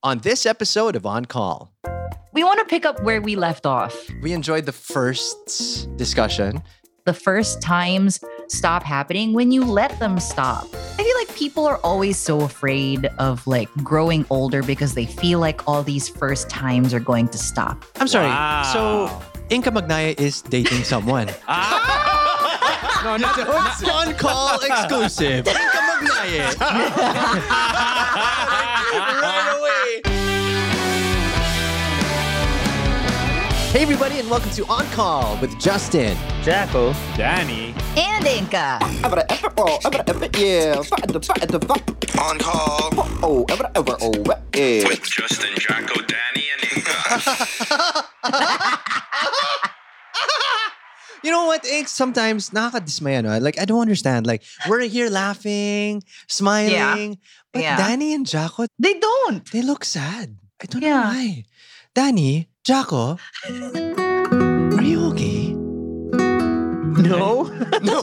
on this episode of On Call. We want to pick up where we left off. We enjoyed the first discussion. The first times stop happening when you let them stop. I feel like people are always so afraid of like growing older because they feel like all these first times are going to stop. I'm sorry. Wow. So, Inka Magnaya is dating someone. No, not It's On Call exclusive. Inka Magnaya. Right away. Hey everybody, and welcome to On Call with Justin. Jacko, Danny. And Inka. Yeah, On Call yeah. with Justin, Jacko, Danny, and Inka. You know what, Ink? Sometimes nakakadismaya, no? Like, I don't understand. Like, we're here laughing, smiling. But Yeah. Danny and Jacko, They don't. they look sad. I don't know Yeah. why. Danny, Jacko, are you okay? No. No.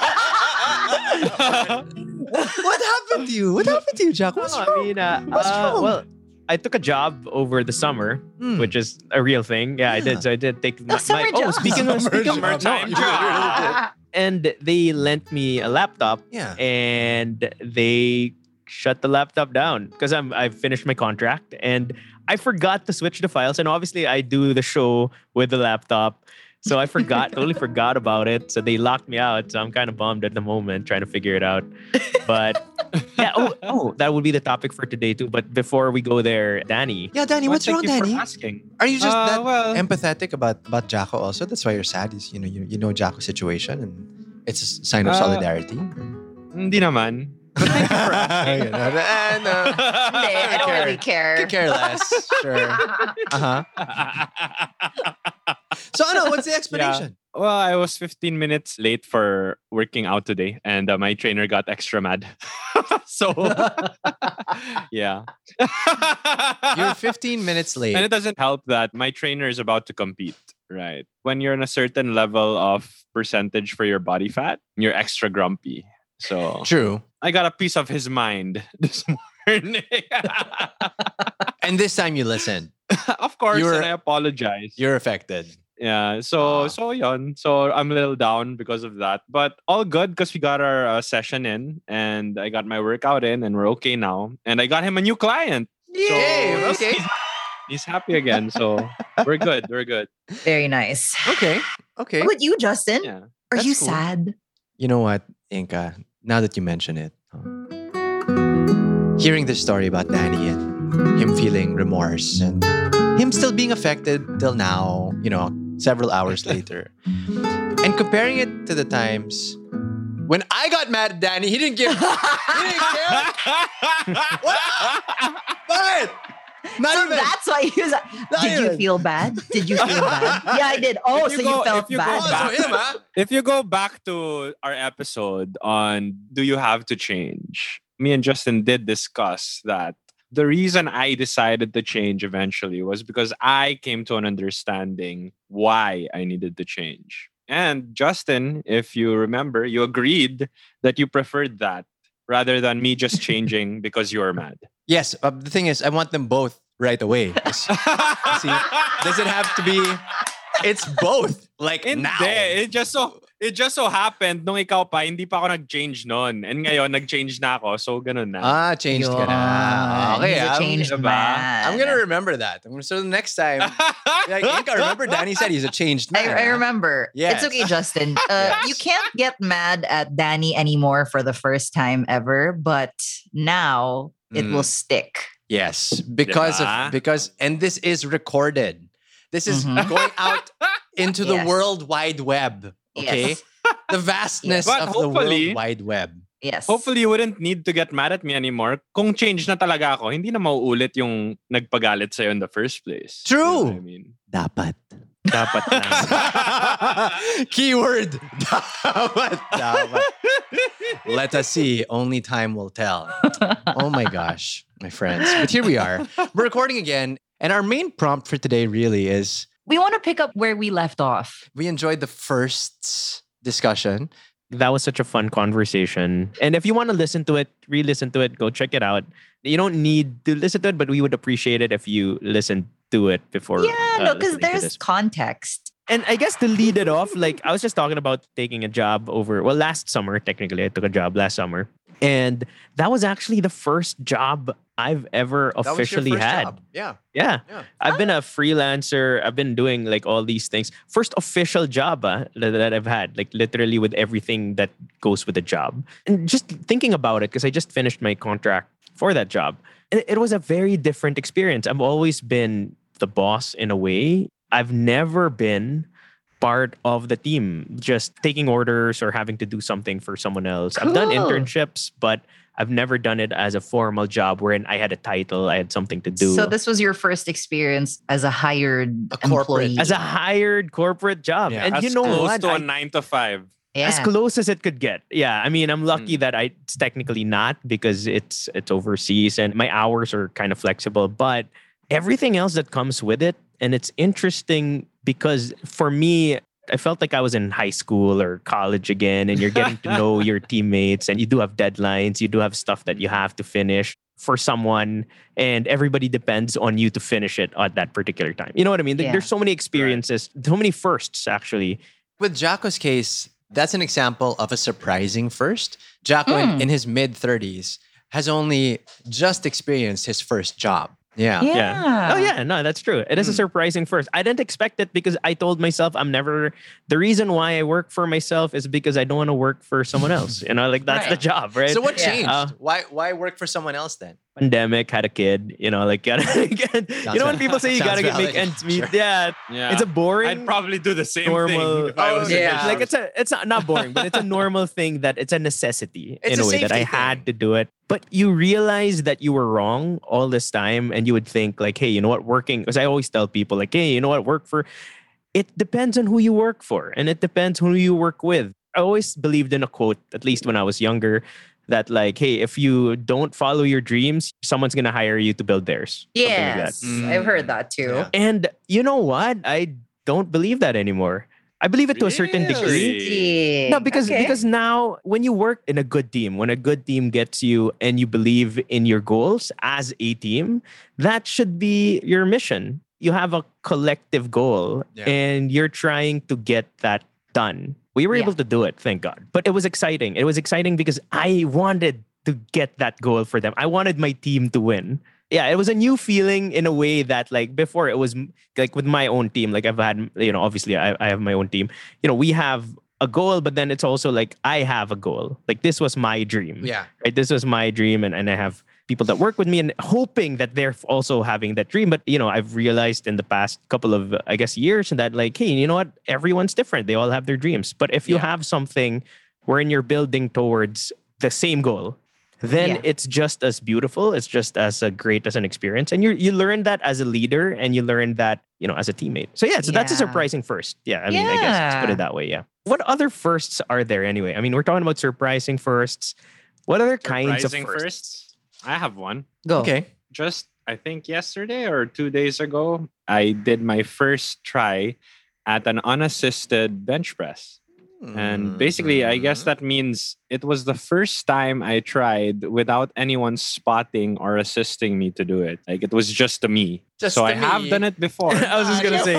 What happened to you? What happened to you, Jacko? What's wrong? I mean, What's wrong? well, I took a job over the summer, Hmm. which is a real thing. Yeah, I did. So I did take summer job. speaking of Summertime no, job. and they lent me a laptop, Yeah. and they shut the laptop down because I finished my contract and I forgot to switch the files. And obviously, I do the show with the laptop. So I totally forgot about it. So they locked me out. So I'm kind of bummed at the moment trying to figure it out. But yeah, that would be the topic for today too. But before we go there, Danny. Yeah, Danny, what's wrong, Thank you Danny? for asking. Are you just that well- empathetic about Jacko also? That's why you're sad. Is you know Jacko's situation and it's a sign of solidarity. Hindi naman. But thank you for asking. I don't really care. Could care less. Sure. Uh-huh. So, what's the explanation? Well, I was 15 minutes late for working out today, and my trainer got extra mad. So, yeah. You're 15 minutes late. And it doesn't help that my trainer is about to compete, right? When you're in a certain level of percentage for your body fat, you're extra grumpy. So, True. I got a piece of his mind this morning. And this time you listened. Of course, You're- and I apologize. You're affected. Yeah, so yun. So I'm a little down because of that. But all good because we got our session in and I got my workout in and we're okay now. And I got him a new client. Yay, So okay. He's happy again. So we're good. We're good. Very nice. Okay. Okay. How about you, Justin? Yeah. Are that's you cool. sad? You know what, Inka? Now that you mention it, hearing this story about Danny and him feeling remorse and him still being affected till now, several hours later, and comparing it to the times when I got mad at Danny, he didn't care. What? What? Not So even. that's why you was. Did you even. feel bad? Did you feel bad? Yeah, I did. Oh, If so you you go- felt if you go bad. back- So him, huh? If you go back to our episode on Do You Have to Change, me and Justin did discuss that the reason I decided to change eventually was because I came to an understanding why I needed to change. And Justin, if you remember, you agreed that you preferred that rather than me just changing because you were mad. Yes. The thing is, I want them both right away. See, does it have to be? It's both. Like Hindi. now. It just so happened nung ikaw pa, hindi pa ako nag-change noon. And ngayon, nag-change na ako. So, ganun na. Changed ka na. Yun. Okay, He's a changed diba? man. I'm gonna remember that. So the next time, like, Inka, remember Danny said he's a changed man. I remember. Yes. It's okay, Justin. Yes. You can't get mad at Danny anymore for the first time ever, but now it will stick. Yes, because Diba? and this is recorded. This is Mhm. going out into the Yes. World Wide Web. Okay, Yes. the vastness But of the hopefully- World Wide Web. Yes. Hopefully, you wouldn't need to get mad at me anymore. Kung change na talaga ako, hindi na mauulit yung nagpagalit sa'yo in the first place. True. You know what I mean? Dapat. Dapat na. Keyword. Dapat. Let us see. Only time will tell. Oh my gosh, my friends. But here we are. We're recording again. And our main prompt for today really is We want to pick up where we left off. we enjoyed the first discussion. That was such a fun conversation. And if you want to listen to it, re-listen to it, go check it out. You don't need to listen to it, but we would appreciate it if you listen to it before. Yeah, no, because listening to there's this. context. And I guess to lead it off, like I was just talking about taking a job last summer, technically, I took a job last summer. And that was actually the first job I've ever That was your officially first had. job. Yeah. Yeah. Yeah. I've been a freelancer. I've been doing like all these things. First official job that I've had, like literally with everything that goes with the job. And just thinking about it, because I just finished my contract for that job, it was a very different experience. I've always been the boss in a way. I've never been part of the team, just taking orders or having to do something for someone else. I've done Cool. internships, but I've never done it as a formal job wherein I had a title, I had something to do. So this was your first experience as a hired A corporate- employee. As a hired corporate job. Yeah. And As you know close what? to a 9 to 5. yeah. As close as it could get. Yeah. I mean, I'm lucky that it's technically not because it's overseas and my hours are kind of flexible, but everything else that comes with it. And it's interesting because for me, I felt like I was in high school or college again, and you're getting to know your teammates, and you do have deadlines, you do have stuff that you have to finish for someone, and everybody depends on you to finish it at that particular time. You know what I mean? Yeah. There's so many experiences, so many firsts actually. With Jacko's case, that's an example of a surprising first. Jacko, in his mid 30s, has only just experienced his first job. Yeah. Yeah. Oh yeah, no, that's true. It is a surprising first. I didn't expect it because I told myself the reason why I work for myself is because I don't want to work for someone else. You know, like that's the Right. job, right? So what Yeah. changed? Why work for someone else then? Pandemic, had a kid, you know, like gotta get, you know when people say you Sounds gotta get make valid. ends meet. Sure. Yeah. Yeah. It's a boring I'd probably do the same normal- thing if I was in yeah. his like shoes. it's not boring, but it's a normal thing that it's a necessity It's in a a way that I safety had thing. to do it. But you realize that you were wrong all this time, and you would think like, hey, you know what, working, because I always tell people like, hey, you know what, work for, it depends on who you work for, and it depends who you work with. I always believed in a quote, at least when I was younger, that like, hey, if you don't follow your dreams, someone's gonna hire you to build theirs. Something like that. Yes. I've heard that too. Yeah. And you know what? I don't believe that anymore. I believe it to a certain degree. Interesting. No, because Okay. now when you work in a good team, when a good team gets you and you believe in your goals as a team, that should be your mission. You have a collective goal Yeah. and you're trying to get that done. We were Yeah. able to do it, thank God. But it was exciting. It was exciting because I wanted to get that goal for them. I wanted my team to win. Yeah, it was a new feeling in a way that like before it was like with my own team. Like I've had, you know, obviously I have my own team. You know, we have a goal, but then it's also like I have a goal. Like this was my dream. Yeah. Right. This was my dream, and I have people that work with me and hoping that they're also having that dream. But you know, I've realized in the past couple of I guess years that like, hey, you know what? Everyone's different. They all have their dreams. But if you Yeah. have something wherein you're building towards the same goal, then Yeah. it's just as beautiful. It's just as great as an experience. And you learn that as a leader, and you learn that, you know, as a teammate. So yeah, so that's a Yeah. surprising first. Yeah, I mean, I guess let's put Yeah. it that way. Yeah. What other firsts are there anyway? I mean, we're talking about surprising firsts. What other kinds of Surprising firsts? I have one. Go. Okay. Just I think yesterday or 2 days ago, I did my first try at an unassisted bench press. And basically, I guess Mm-hmm. that means it was the first time I tried without anyone spotting or assisting me to do it. Like it was just to me. Just so to I have me. done it before. I was just gonna say.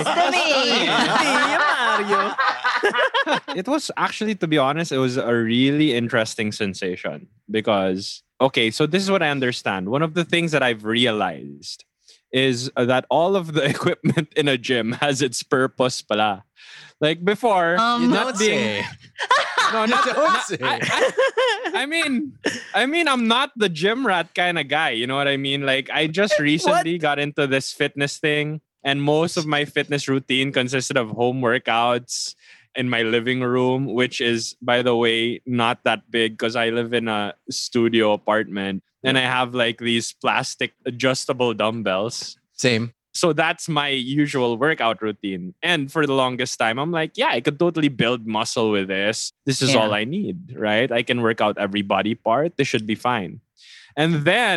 Mario. It was actually, to be honest, it was a really interesting sensation because, okay, so this is what I understand. One of the things that I've realized is that all of the equipment in a gym has its purpose pala. Like before, You not don't being... say. No, You not, don't not- say. I mean, I'm not the gym rat kind of guy. You know what I mean? Like, I just recently got into this fitness thing, and most of my fitness routine consisted of home workouts in my living room, which is, by the way, not that big because I live in a studio apartment, and I have like these plastic adjustable dumbbells. Same. So that's my usual workout routine. And for the longest time, I'm like, yeah, I could totally build muscle with this. This is Yeah. all I need, right? I can work out every body part. This should be fine. And then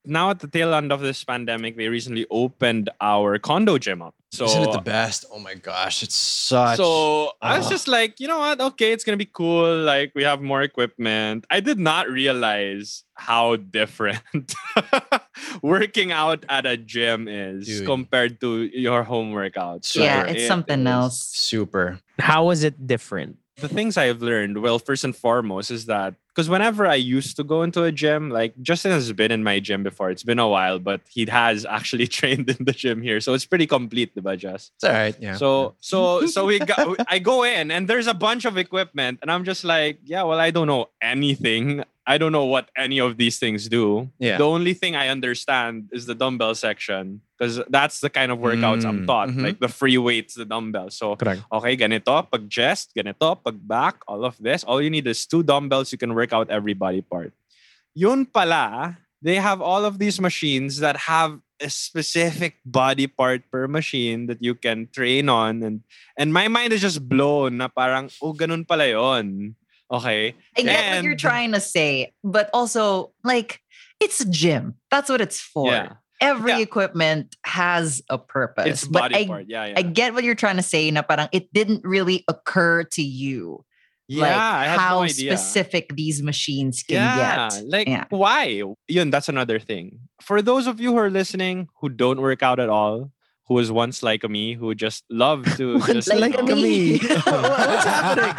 now at the tail end of this pandemic, they recently opened our condo gym up. So Isn't it the best? Oh my gosh, it's such. So I was Ah. just like, you know what? Okay, it's gonna be cool. Like we have more equipment. I did not realize how different working out at a gym is Dude. compared to your home workout. Super. Yeah, It it's something is. else. super. How was it different? The things I've learned, well, first and foremost, is that because whenever I used to go into a gym, like Justin has been in my gym before. It's been a while, but he has actually trained in the gym here, so it's pretty complete, diba, Just? It's all right. Yeah. So we got, I go in and there's a bunch of equipment, and I'm just like, yeah, well, I don't know anything. I don't know what any of these things do. Yeah. The only thing I understand is the dumbbell section because that's the kind of workouts I'm taught, mhm. like the free weights, the dumbbells. So Correct. okay, ganito, pag chest, ganito, pag back, all of this. All you need is 2 dumbbells. You can work out every body part. Yun pala, they have all of these machines that have a specific body part per machine that you can train on. And my mind is just blown na parang, oh, ganun pala yun. Okay. I get what you're And- trying to say, but also like it's a gym. That's what it's for. Yeah. Every Yeah. equipment has a purpose. It's but body part. Yeah, yeah. I get what you're trying to say, na parang it didn't really occur to you. yeah, I had how no idea. specific these machines can Yeah, get. like Yeah. why? Yun, that's another thing. For those of you who are listening who don't work out at all, who was once like me, who just loved to just Like me. What's happening?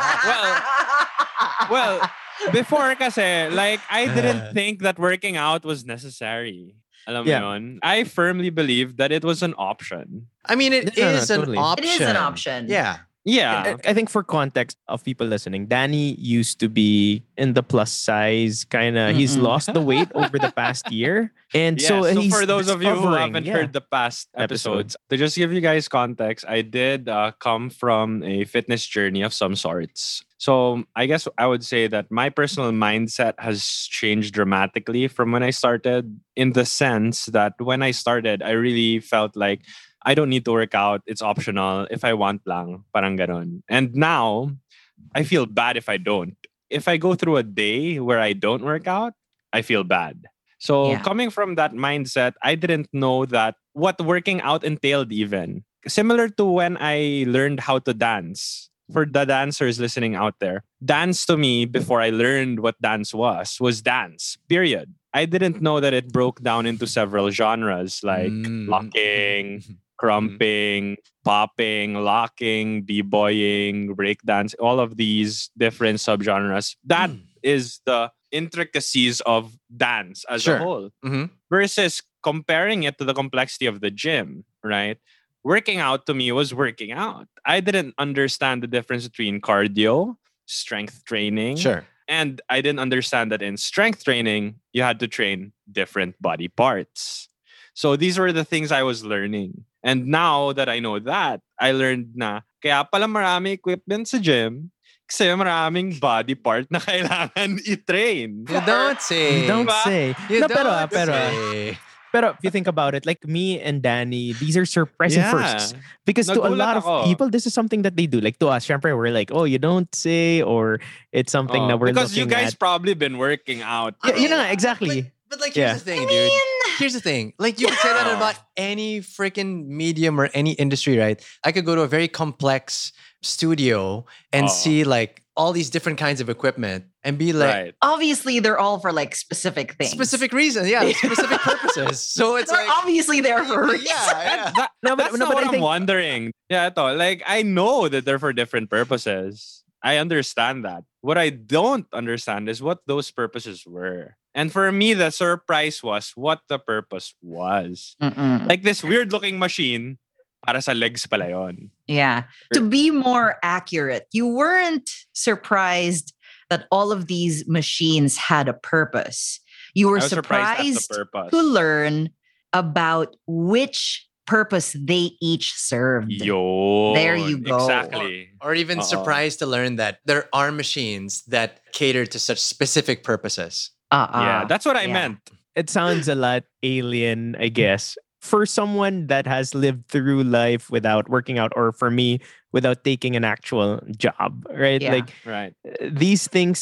Well, before kasi, like I didn't think that working out was necessary. Alam mo Yeah. yun? I firmly believed that it was an option. I mean, it No, no, is an totally. option. It is an option. Yeah. Yeah. I think for context of people listening, Danny used to be in the plus size kind of. He's Mm-mm. lost the weight over the past year, and Yeah, so he's for those of you who discovering, haven't yeah. heard the past episodes, to just give you guys context, I did come from a fitness journey of some sorts. So I guess I would say that my personal mindset has changed dramatically from when I started, in the sense that when I started, I really felt like I don't need to work out. It's optional. If I want lang, parang ganon. And now, I feel bad if I don't. If I go through a day where I don't work out, I feel bad. So Yeah. coming from that mindset, I didn't know that what working out entailed even. Similar to when I learned how to dance. For the dancers listening out there, dance to me before I learned what dance was dance, period. I didn't know that it broke down into several genres like Mm. locking, crumping, popping, locking, b-boying, breakdance, all of these different subgenres. That is the intricacies of dance as Sure. a whole. Mhm. Versus comparing it to the complexity of the gym, right? Working out to me was working out. I didn't understand the difference between cardio, strength training, Sure. and I didn't understand that in strength training, you had to train different body parts. So these were the things I was learning. And now that I know that, I learned na kaya pala marami equipment sa gym kasi maraming body part na kailangan i-train. You don't say. You don't Diba? say. You No, don't pero say. Pero if you think about it, like me and Danny, these are surprising firsts. Because to a Nagulat lot of ako. people, this is something that they do. Like to us, syempre, we're like, oh, you don't say, or it's something Oh, that we're because you looking guys at. probably been working out. Yeah, you know, bro. exactly. But like, here's Yeah. the thing, dude. Here's the thing. Like, you could say that Oh. about any freaking medium or any industry, right? I could go to a very complex studio and Oh. see like all these different kinds of equipment and be like, Right. Obviously, they're all for like specific things. specific reasons. Yeah, specific purposes. So it's They're like, obviously there for a reason. yeah. No, That's not but what I I'm think wondering. Yeah, ito, like I know that they're for different purposes. I understand that. What I don't understand is what those purposes were. And for me, the surprise was what the purpose was. Mm-mm. Like this weird looking machine, para sa legs pala yun. Yeah. To be more accurate, you weren't surprised that all of these machines had a purpose. You were I was surprised at surprised the purpose. to learn about which purpose they each served. Yo. There you go. Exactly. Or even Uh-oh. surprised to learn that there are machines that cater to such specific purposes. Yeah, that's what I yeah. meant. it sounds a lot alien, I guess, for someone that has lived through life without working out, or for me, without taking an actual job, right? Yeah. Like Right. these things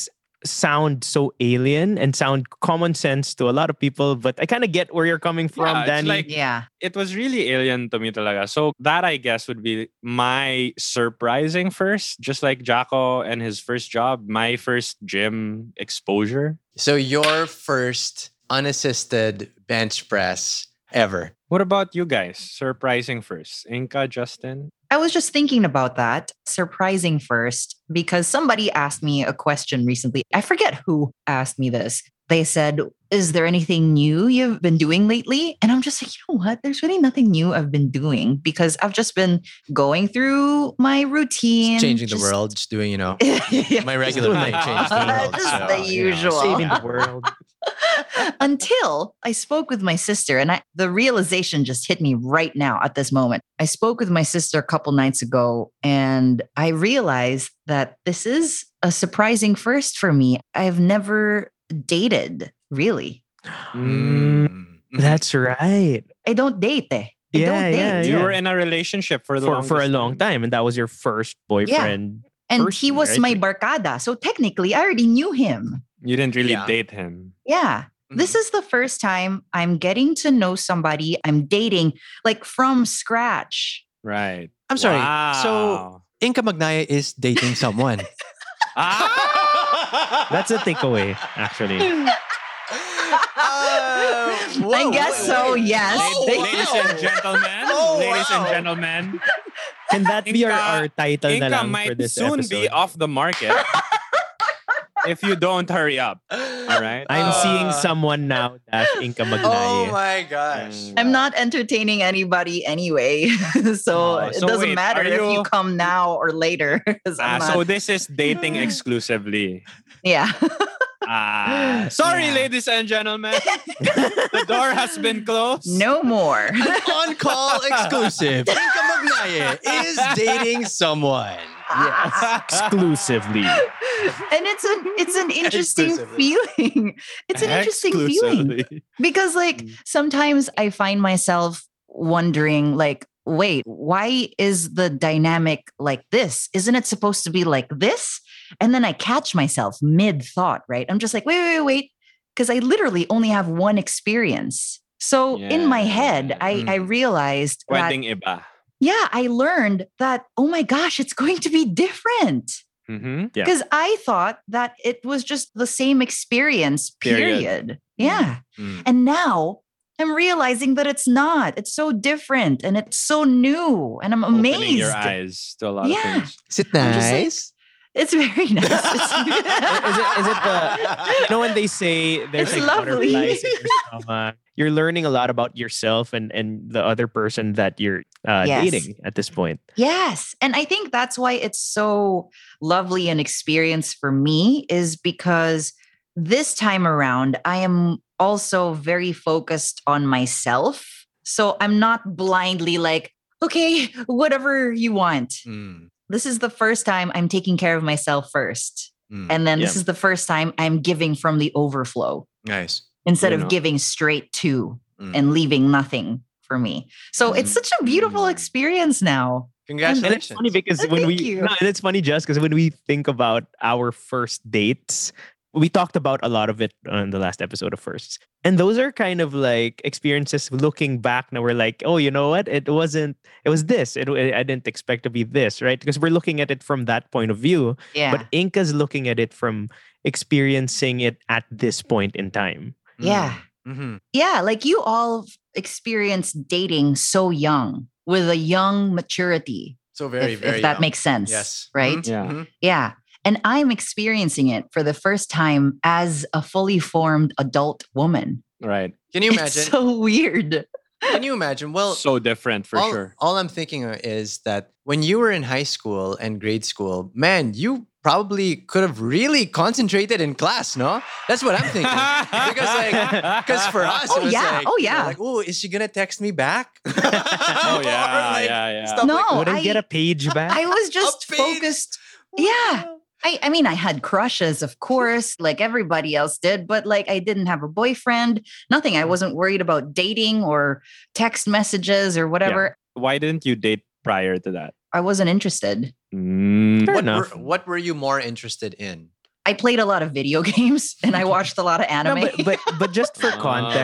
sound so alien and sound common sense to a lot of people, but I kind of get where you're coming from, Yeah, it's Danny. like- Yeah. It was really alien to me talaga. So that I guess would be my surprising first, just like Jacko and his first job, my first gym exposure. So your first unassisted bench press ever. What about you guys? Surprising first. Inka, Justin? I was just thinking about that, surprising first, because somebody asked me a question recently. I forget who asked me this. They said, "Is there anything new you've been doing lately?" And I'm just like, you know what? There's really nothing new I've been doing because I've just been going through my routine. Just changing the just- world, just doing, Yeah. my regular thing, change the world. Just so, the usual. Saving the world. Until I spoke with my sister, and the realization just hit me right now at this moment. I spoke with my sister a couple nights ago, and I realized that this is a surprising first for me. I've never dated, really. Mm. That's right. I don't date. I Yeah, don't date. yeah, You yeah. were in a relationship for the For a longest long time, and that was your first boyfriend. And person, he was right? my barkada. So technically, I already knew him. You didn't really Yeah. date him. Yeah. This is the first time I'm getting to know somebody I'm dating like from scratch. Right. I'm sorry. Wow. So Inka Magnaya is dating someone. That's a takeaway, actually. I guess so, yes. Ladies and gentlemen, Oh, ladies and wow. gentlemen, Can that be Inka- our title na Inka lang for might this soon episode? be off the market if you don't hurry up. All right. I'm seeing Uh, someone now that Inka Oh Magnaye. my gosh. I'm not entertaining anybody anyway. So Oh, it so doesn't wait, matter are if you you- come now or later. 'Cause I'm not, So this is dating exclusively. yeah. Sorry, Yeah. ladies and gentlemen. The door has been closed. No more. An on-call exclusive. Inka Magnaya is dating someone. Exclusively. And it's an interesting Exclusively. feeling. It's an interesting feeling. Exclusively. Because like sometimes I find myself wondering like, wait, why is the dynamic like this? Isn't it supposed to be like this? And then I catch myself mid thought, right? I'm just like, wait. Because I literally only have one experience. So in my head, I realized that, Pwedeng iba. yeah, I learned that, oh my gosh, it's going to be different. Mm-hmm. Yeah. Because I thought that it was just the same experience, period. Yeah. Mm. And now I'm realizing that it's not. It's so different and it's so new. And I'm amazed. Opening your eyes to a lot of Yeah. things. Is it I'm just like- nice? It's very nice. Is it the, you know, when they say there's It's like lovely. butterflies in your stomach, you're learning a lot about yourself and the other person that you're Yes. dating at this point. Yes. And I think that's why it's so lovely an experience for me is because this time around, I am also very focused on myself. So I'm not blindly like, okay, whatever you want. Mm, This is the first time I'm taking care of myself first. mm. And then this Yeah. is the first time I'm giving from the overflow Nice. instead You of know. giving straight to Mm. and leaving nothing for me. So it's such a beautiful Mm. experience now. And Congratulations. it's funny because Oh, when thank we you. no, and it's funny just because when we think about our first dates, we talked about a lot of it on the last episode of Firsts. And those are kind of like experiences looking back now we're like, oh, you know what? It was this. I didn't expect to be this, right? Because we're looking at it from that point of view. Yeah. But Inka's looking at it from experiencing it at this point in time. Yeah. Mm-hmm. Yeah, like you all experienced dating so young with a young maturity, So very, if very that young. makes sense. Yes. Right? Mhm, Yeah. mhm. Yeah. And I'm experiencing it for the first time as a fully formed adult woman. Right. Can you imagine? It's so weird. Can you imagine? Well, So different for sure. all I'm thinking is that when you were in high school and grade school, man, you probably could have really concentrated in class, no? That's what I'm thinking. Because for us, Oh, it was yeah. like, Oh, you know, yeah. like, oh, is she gonna text me back? Oh, Or, yeah, like, yeah. stuff No, like that. Would I get a page back? I was just page. focused. Yeah. I mean, I had crushes, of course, like everybody else did, but like I didn't have a boyfriend, nothing. I wasn't worried about dating or text messages or whatever. Why didn't you date prior to that? I wasn't interested. Fair What enough. what were you more interested in? I played a lot of video games and I watched a lot of No, anime. but just for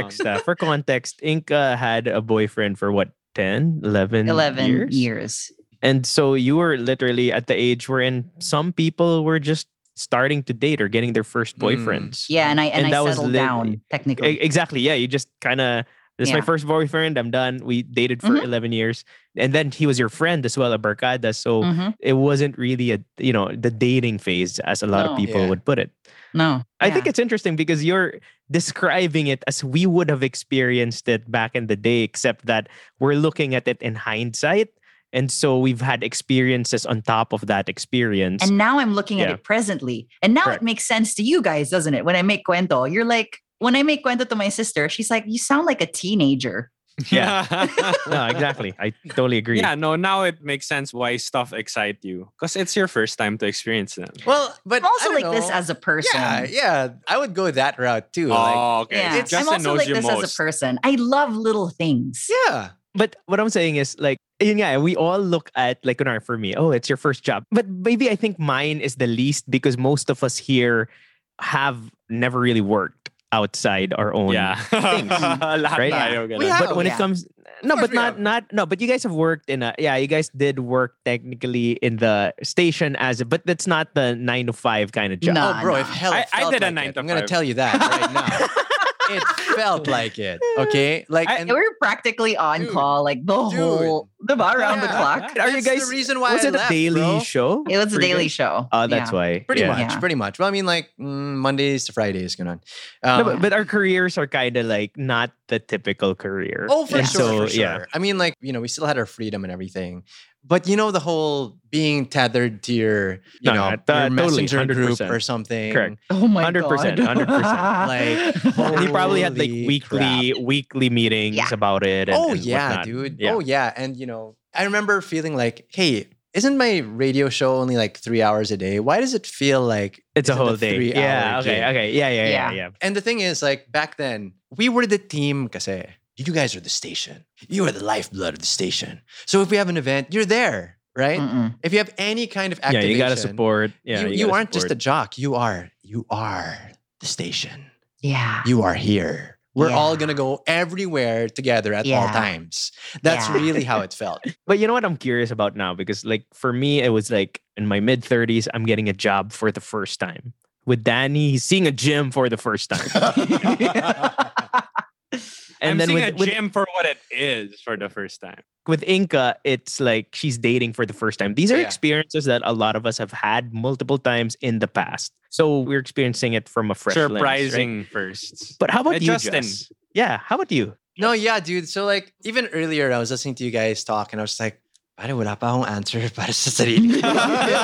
context, Inca had a boyfriend for what, 10, 11 11 years? years. And so you were literally at the age wherein some people were just starting to date or getting their first boyfriends. Yeah, and I And that was settled down technically. Exactly. Yeah. You just kind of, this is my Yeah. first boyfriend. I'm done. We dated for Mhm. 11 years. And then he was your friend as well, a barkada. So Mhm. it wasn't really the dating phase as a lot of No. people Yeah. would put it. No, I think yeah. it's interesting because you're describing it as we would have experienced it back in the day, except that we're looking at it in hindsight. And so we've had experiences on top of that experience. And now I'm looking at Yeah. it presently. And now Correct. it makes sense to you guys, doesn't it? When I make cuento, you're like, when I make cuento to my sister, she's like, you sound like a teenager. Yeah. No, exactly. I totally agree. Yeah, no, now it makes sense why stuff excite you. Because it's your first time to experience them. Well, but I'm also I like don't this know. as a person. Yeah, I would go that route too. Oh, okay. Yeah. It's- I'm Justin also knows like you this most. as a person. I love little things. Yeah. But what I'm saying is like, yeah, we all look at like, for me, oh, it's your first job. But maybe I think mine is the least because most of us here have never really worked outside our own Yeah. things. Lahat right? tayo, ganun. We have. But when it yeah. comes, no, course but we have. no, but you guys have worked in you guys did work technically in the station but that's not the 9 to 5 kind of job. No. Oh, bro, no. if hell I it felt did a like 9 it, to I'm gonna 5. tell you that right now. It felt like it. Okay, like and We're practically on Dude. call like the whole around the Yeah. clock. Are you That's guys? the reason why was I it a left, daily bro. show? It was a for you daily guys? show. Oh, that's Yeah. why. Pretty Yeah. much, Yeah. pretty much. Well, I mean, like Mondays to Fridays, ganun. No, but our careers are kind of like not the typical career. Oh, for And sure, so, for sure. Yeah. I mean, like, we still had our freedom and everything. But the whole being tethered to your, No, your totally, messenger group 100%. or something. Correct. Oh my 100%, god. 100%. Like, And you probably had like holy weekly meetings Yeah. about it. And, Oh and yeah, whatnot. dude. Yeah. Oh yeah. And I remember feeling like, hey, isn't my radio show only like 3 hours a day? Why does it feel like It's a it's whole a day. 3-hour Yeah. Okay. gig? Okay. Yeah. Yeah. And the thing is, like back then, we were the team kasi you guys are the station. You are the lifeblood of the station. So if we have an event, you're there, right? Mm-mm. If you have any kind of Yeah. activation, You gotta support. Yeah. you gotta aren't just a support. jock. You are the station. Yeah. You are here. We're all Yeah. gonna go everywhere together at all Yeah. times. That's Yeah. really how it felt. But you know what I'm curious about now? Because like for me, it was like in my mid 30s, I'm getting a job for the first time. With Danny, he's seeing a gym for the first time. And I'm then seeing with a gym for what it is for the first time. with Inca, it's like she's dating for the first time. These are Yeah. experiences that a lot of us have had multiple times in the past. So we're experiencing it from a fresh lens, right? Surprising firsts. But how about you, Justin? Jess? Yeah, how about you? No, yeah, dude. So like even earlier, I was listening to you guys talk, and I was just like, "Pare, wala pa akong answer para sa sarili ko."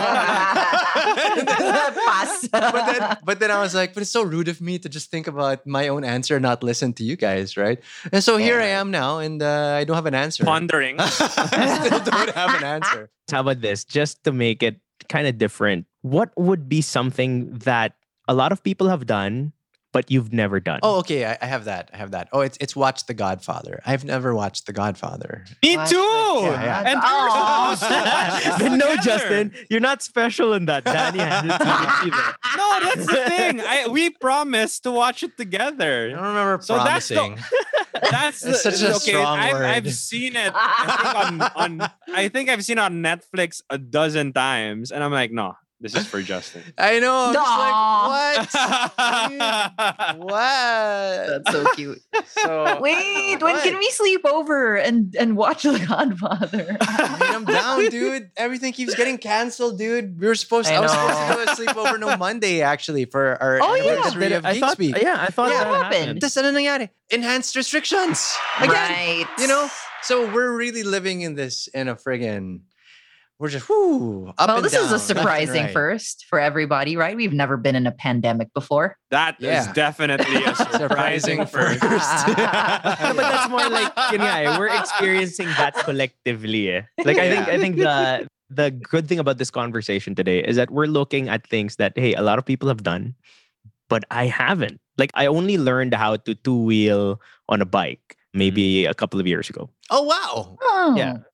Pass. but then I was like, but it's so rude of me to just think about my own answer and not listen to you guys, right? And so here I am now, and I don't have an answer. Pondering. I still don't have an answer. How about this? Just to make it kind of different, what would be something that a lot of people have done, but you've never done? Oh, okay. I have that. I have that. Oh, it's watch The Godfather. I've never watched The Godfather. Me What too. the Yeah. And we were supposed to watch this Then no, together. Justin, you're not special in that. Danny hasn't seen it either. No, that's the thing. We promised to watch it I together. don't remember So that's the- promising. That's That's such a strong word. I've seen it. I think I've seen it on Netflix a dozen times, and I'm like, no, this is for Justin. I know. I'm Aw. just like, what? What? That's so cute. So Wait, when can we sleep over and watch The Godfather? I mean, I'm down, dude. Everything keeps getting canceled, dude. I was supposed to do a sleepover no Monday actually for our Oh, yeah. anniversary of I Geek thought, Speak. I thought Yeah. that What happened? happened. Tapos ano nangyari? Enhanced restrictions again. Right. So we're really living in a friggin'. We're just up Well, and this down, is a left and surprising right. first for everybody, right? We've never been in a pandemic before. That is Yeah. definitely a surprising first. No, but that's more like we're experiencing that collectively. Like I think the good thing about this conversation today is that we're looking at things that a lot of people have done, but I haven't. Like I only learned how to two-wheel on a bike maybe a couple of years ago. Oh wow! Oh. Yeah.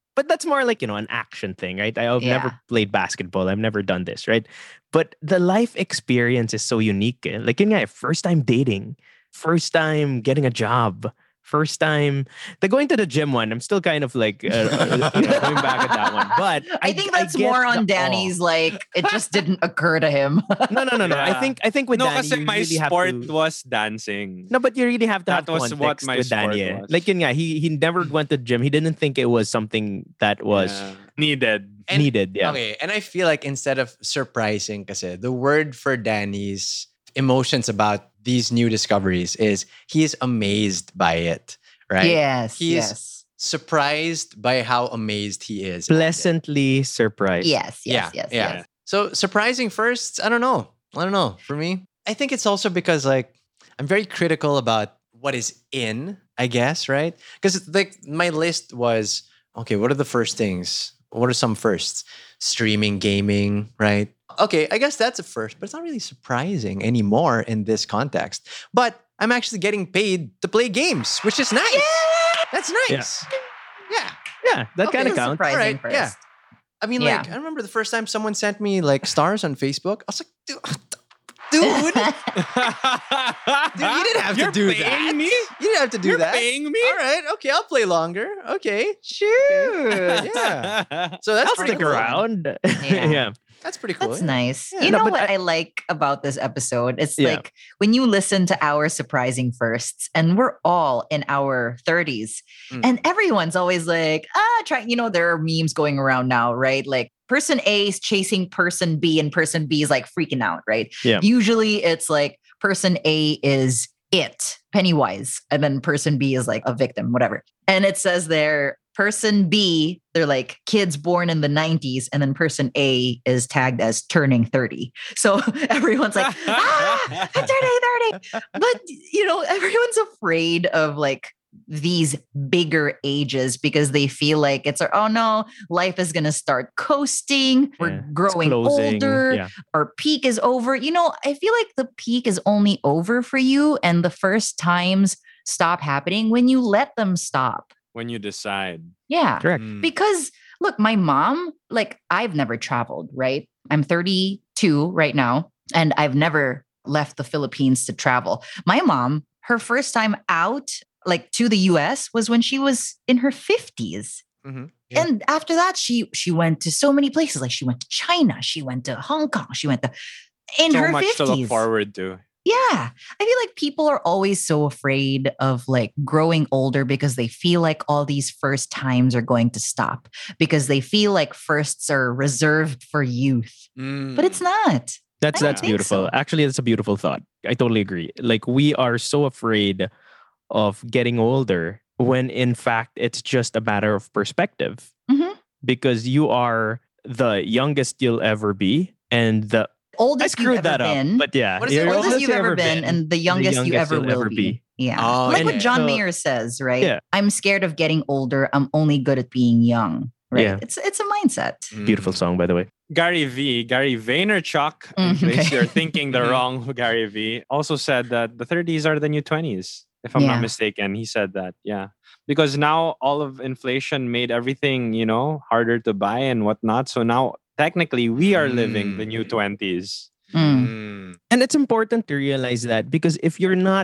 But that's more like, an action thing, right? I've Yeah. never played basketball. I've never done this, right? But the life experience is so unique. Like, first time dating, first time getting a job, first time the going to the gym one. I'm still kind of like going back at that one. But I think that's get more on the Danny's like it just didn't occur to him. No. I Yeah. think with No, Danny, kasi you my really have sport to. was dancing. No, but you really have to That have was context what my with sport Danny. was. Like he never went to the gym. He didn't think it was something that was Yeah. Needed. And- needed. Yeah. Okay, and I feel like instead of surprising, kasi the word for Danny's emotions about these new discoveries is he is amazed by it, right? Yes. He is yes. surprised by how amazed he is. at it. Pleasantly surprised. Yes. Yes. yeah, Yes. yeah. Yes. So surprising firsts, I don't know. For me, I think it's also because like I'm very critical about what is in, I guess, right? Because like my list was okay, what are the first things? What are some firsts? Streaming, gaming, right? Okay, I guess that's a first, but it's not really surprising anymore in this context. But I'm actually getting paid to play games, which is nice. That's nice. Yeah. Yeah, that Okay, kind of that's counts. surprising Alright, first. yeah. I mean, Yeah. like, I remember the first time someone sent me like stars on Facebook. I was like, dude, you didn't have You're to do paying that. me? You didn't have to do You're that. paying me? All right, okay, I'll play longer. Okay, Sure. yeah. So that's I'll pretty stick cool. around. Yeah. Yeah. That's pretty cool. That's yeah. nice. Yeah. You No, know but what I like about this episode? It's Yeah. like when you listen to our surprising firsts, and we're all in our 30s, Mm. and everyone's always like, there are memes going around now, right? Like person A is chasing person B, and person B is like freaking out, right? Yeah. Usually it's like person A is it, Pennywise, and then person B is like a victim, whatever. And it says there, person B, they're like kids born in the 90s, and then person A is tagged as turning 30. So everyone's like, I'm turning 30. But, everyone's afraid of like these bigger ages because they feel like oh no, life is going to start coasting. We're Yeah. It's growing closing. older. Yeah. Our peak is over. I feel like the peak is only over for you, and the first times stop happening when you let them stop. When you decide. Yeah. Correct. Mm. Because look, my mom, like I've never traveled, right? I'm 32 right now, and I've never left the Philippines to travel. My mom, her first time out, like to the US, was when she was in her 50s. Mhm. Yeah. And after that, she went to so many places. Like she went to China, she went to Hong Kong, she went to in So her much 50s. to look forward to. Yeah. I feel like people are always so afraid of like growing older because they feel like all these first times are going to stop because they feel like firsts are reserved for youth. But it's not. That's I don't that's think beautiful. so. Actually, that's a beautiful thought. I totally agree. Like we are so afraid of getting older when in fact it's just a matter of perspective. Mhm. Because you are the youngest you'll ever be and the I Oldest you've screwed ever that been. up. But yeah, What is you're it? Oldest you've ever been and the youngest you ever you'll will be. Yeah. Oh, Like yeah. what John So- Mayer says, right? Yeah. I'm scared of getting older. I'm only good at being young. Right. Yeah. It's a mindset. Beautiful song, by the way. Gary Vaynerchuk, in case Okay. you're thinking the Mhm. wrong Gary V, also said that the 30s are the new 20s. If I'm Yeah. not mistaken, he said that. Yeah. Because now all of inflation made everything, harder to buy and whatnot. So now technically we are living the new 20s. Mm. And it's important to realize that because if you're not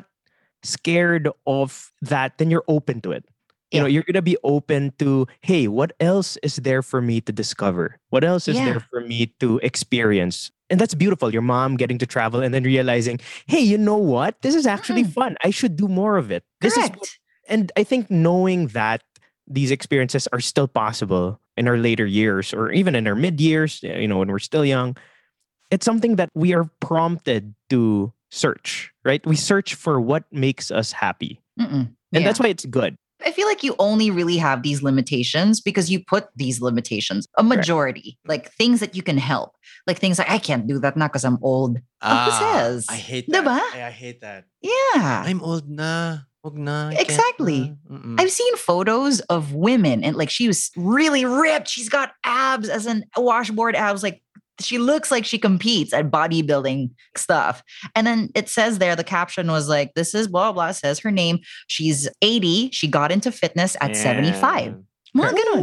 scared of that, then you're open to it. You know, Yeah. you're going to be open to, hey, what else is there for me to discover? What else is Yeah. there for me to experience? And that's beautiful. Your mom getting to travel and then realizing, hey, you know what? This is actually fun. I should do more of it. This is Correct. and I think knowing that these experiences are still possible in our later years or even in our mid years, when we're still young, it's something that we are prompted to search, right? We search for what makes us happy. Mm-mm. And Yeah. that's why it's good. I feel like you only really have these limitations because you put these limitations, a majority, like things that you can help, like things like I can't do that now because I'm old. Who says? I hate that. Diba? I hate that. Yeah. I'm old na. Wag na. I can't Exactly. na. Mm-mm. I've seen photos of women and like she was really ripped. She's got abs as in washboard abs. Like she looks like she competes at bodybuilding stuff. And then it says there, the caption was like, this is blah, blah, says her name. She's 80. She got into fitness at 75. Mga ganun.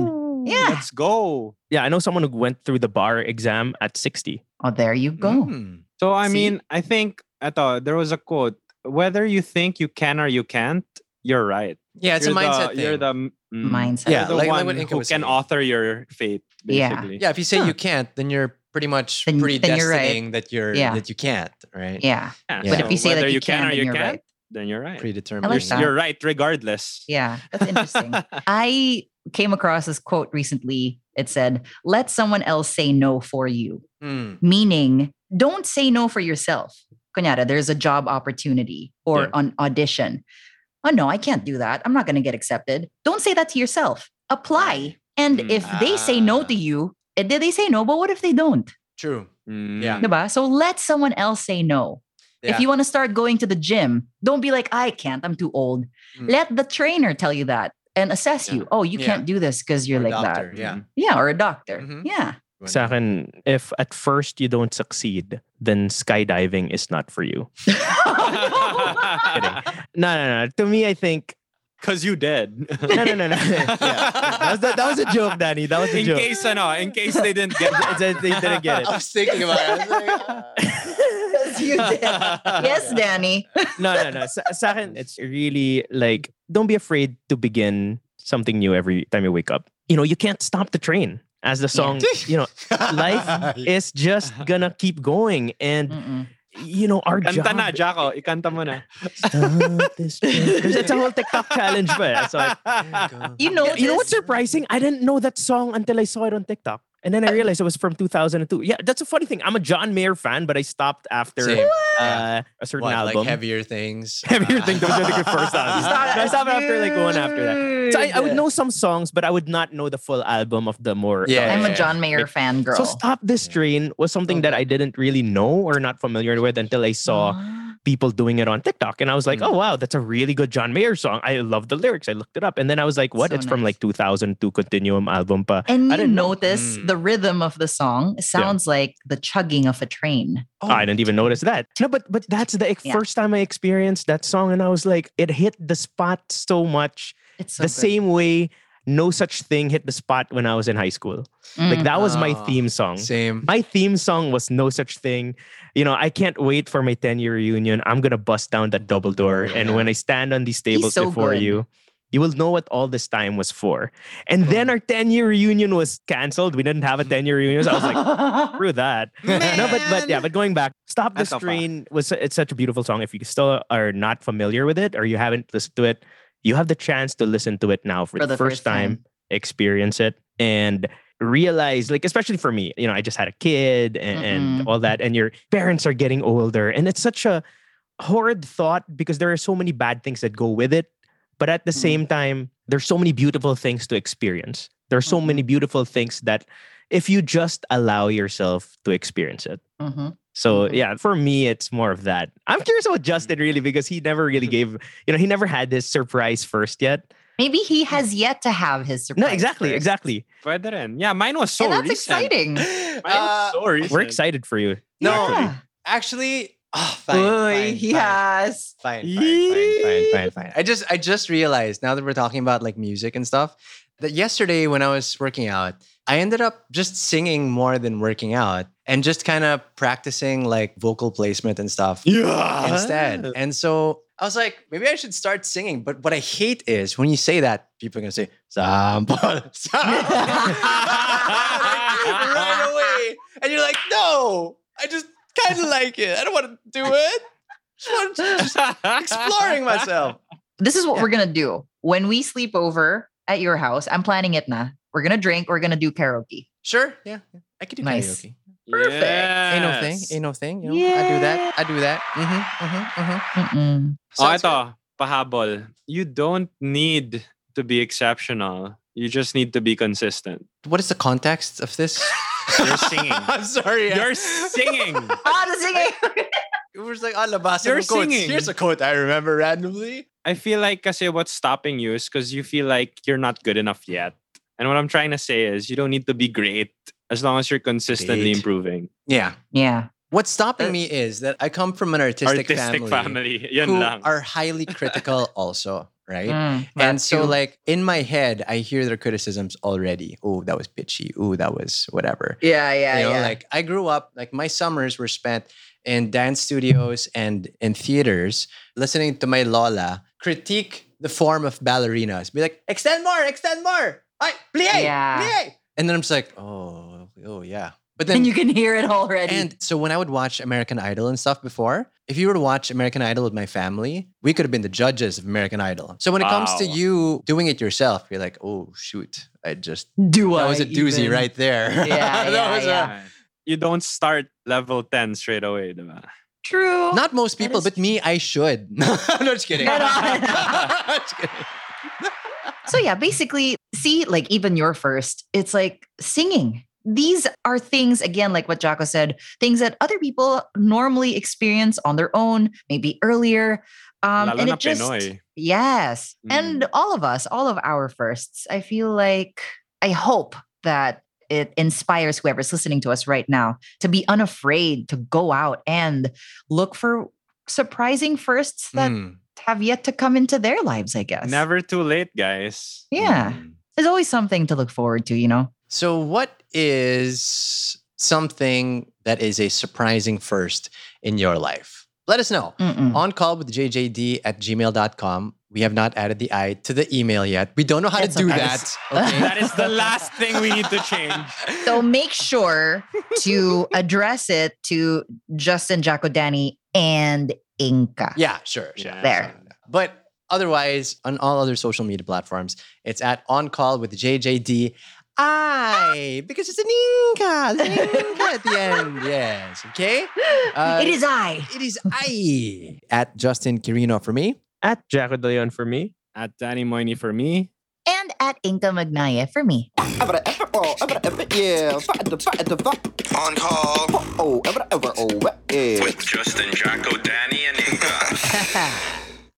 Yeah. let's go. Yeah, I know someone who went through the bar exam at 60. Oh, there you go. Mm. So I See? mean, I think there was a quote. Whether you think you can or you can't, you're right. Yeah, it's a mindset thing. You're the Mindset. Yeah, You're the like one what Inka who was can saying. author your fate. Yeah. Basically. Yeah, if you say you can't, then you're pretty much Then you're right. predestining that Yeah. that you can't, right? Yeah. Yeah, But if you say whether that you can can, or then you you're can't, right. then you're right. Predetermined. I like that. You're right regardless. Yeah, that's interesting. I came across this quote recently. It said, "Let someone else say no for you." Mm. Meaning, don't say no for yourself. Kunyari, there's a job opportunity or Yeah. an audition. Oh, no, I can't do that. I'm not going to get accepted. Don't say that to yourself. Apply. And Mm. if they say no to you, did they say no? But what if they don't? True. Mm. Yeah. Diba? So let someone else say no. Yeah. If you want to start going to the gym, don't be like, I can't, I'm too old. Mm. Let the trainer tell you that and assess Yeah. you. Oh, you Yeah. can't do this because you're Or like doctor, that. Yeah. Yeah, or a doctor. Mhm. Yeah. Sa akin, if at first you don't succeed, then skydiving is not for you. Kidding. No. To me, I think Because you did. no. Yeah. That was a joke, Danny. That was a in joke. in case they didn't get it. They didn't get it. I was thinking about it. I was like, Yes, you did. Yes, Danny. No. Sa akin, it's really like, don't be afraid to begin something new every time you wake up. You know, you can't stop the train. As the song, you know, life is just gonna keep going. And, Mm-mm. you know, our Kanta job... na, Jaco. Ikanta mo na. Stop this train. Because it's a whole TikTok challenge pa. Eh. So You know, you know what's this- surprising? I didn't know that song until I saw it on TikTok. And then I realized it was from 2002. Yeah, that's a funny thing. I'm a John Mayer fan, but I stopped after Same. a certain what, album. like heavier things? Heavier thing. Those are the good first albums. Stop I stopped after like one after that. So I would Dude. know some songs, but I would not know the full album of the more. Yeah. I'm a John Mayer fan girl. So Stop This Train was something that I didn't really know or not familiar with until I saw people doing it on TikTok. And I was like, Mm. oh, wow, that's a really good John Mayer song. I love the lyrics. I looked it up. And then I was like, what? So It's from nice. like 2002 Continuum album pa. And I you didn't know. notice Mm. the rhythm of the song sounds like the chugging of a train. I didn't even notice that. No, but that's the Yeah. first time I experienced that song. And I was like, it hit the spot so much. It's so The good. same way No Such Thing hit the spot when I was in high school. Like Mm. that was my Oh, theme song. Same. My theme song was No Such Thing. You know, I can't wait for my 10-year reunion. I'm going to bust down that double door. And Yeah. when I stand on these tables so before good. you will know what all this time was for. And then our 10-year reunion was canceled. We didn't have a 10-year reunion. So I was like, screw that. No, but going back, Stop This Eto pa. Train it's such a beautiful song. If you still are not familiar with it or you haven't listened to it, you have the chance to listen to it now for the first time, experience it, and realize, like, especially for me, you know, I just had a kid and all that, and your parents are getting older. And it's such a horrid thought because there are so many bad things that go with it. But at the same time, there's so many beautiful things to experience. There are so many beautiful things that if you just allow yourself to experience it. Mhm. So yeah, for me, it's more of that. I'm curious about Justin really because he never really gave, he never had this surprise first yet. Maybe he has yet to have his surprise. No, exactly, first. exactly. Pwede rin. Yeah, mine was so And that's recent. exciting. Mine was so recent. We're excited for you. No, Yeah. actually, fine. Boy, fine, yes. Fine. I just realized now that we're talking about like music and stuff that yesterday when I was working out, I ended up just singing more than working out and just kind of practicing like vocal placement and stuff instead. And so I was like, maybe I should start singing. But what I hate is when you say that, people are gonna say sample, sample. right away, and you're like, no, I just kind of like it. I don't want to do it. Just exploring myself. This is what we're gonna do when we sleep over at your house. I'm planning it now. We're gonna drink. We're gonna do karaoke. Sure, yeah. I could do Nice. karaoke. Perfect. Ain't no thing. Ain't no thing. You know, I do that. Mm-mm. Oh, ito, pahabol. You don't need to be exceptional. You just need to be consistent. What is the context of this? You're singing. I'm sorry. You're singing. The singing. It was like, labasa You're ng quotes. singing. Here's a quote I remember randomly. I feel like kasi what's stopping you is because you feel like you're not good enough yet. And what I'm trying to say is you don't need to be great as long as you're consistently Great. improving. Yeah. Yeah. What's stopping me is that I come from an artistic, Artistic family. Yun who lang. are highly critical also. right? Mm, And that so, too. like, in my head, I hear their criticisms already. Oh, that was pitchy. Oh, that was whatever. Yeah, You know, like, I grew up, like, my summers were spent in dance studios and in theaters, listening to my lola critique the form of ballerinas. Be like, extend more, extend more. Ay, plie, Yeah. plie. And then I'm just like, oh, yeah. But then and you can hear it already. and so when I would watch American Idol and stuff before, if you were to watch American Idol with my family, we could have been the judges of American Idol. So when it comes to Wow. you doing it yourself, you're like, oh shoot, that I was a doozy even- right there. Yeah, That yeah, was yeah. You don't start level 10 straight away, diba? True. Not most people, is but me, I should. No, I'm just kidding. No, no. Just kidding. So yeah, basically, see, like even your first, it's like singing. These are things, again, like what Jaco said, things that other people normally experience on their own, maybe earlier. Lalo And na it just, Pinoy. yes. Mm. And all of us, all of our firsts, I feel like, I hope that it inspires whoever's listening to us right now to be unafraid to go out and look for surprising firsts that Mm. have yet to come into their lives, I guess. Never too late, guys. Yeah. Mm. There's always something to look forward to, you know? So, what is something that is a surprising first in your life? Let us know. Mm-mm. On call with jjd@gmail.com. We have not added the I to the email yet. We don't know how That's to do okay. that. Okay. That is the last thing we need to change. So make sure to address it to Justin, Jaco, Danny, and Inka. Yeah, sure. Yeah. There. But otherwise, on all other social media platforms, it's at On Call with JJD. Because it's an Inca. There's an Inca at the end. Yes. Okay. It is I. It is I. At Justin Quirino for me. At Jaco De Leon for me. At Danny Moyni for me. And at Inka Magnaye for me. Yeah, On call oh, with Justin, Jacko, Danny, and Inka.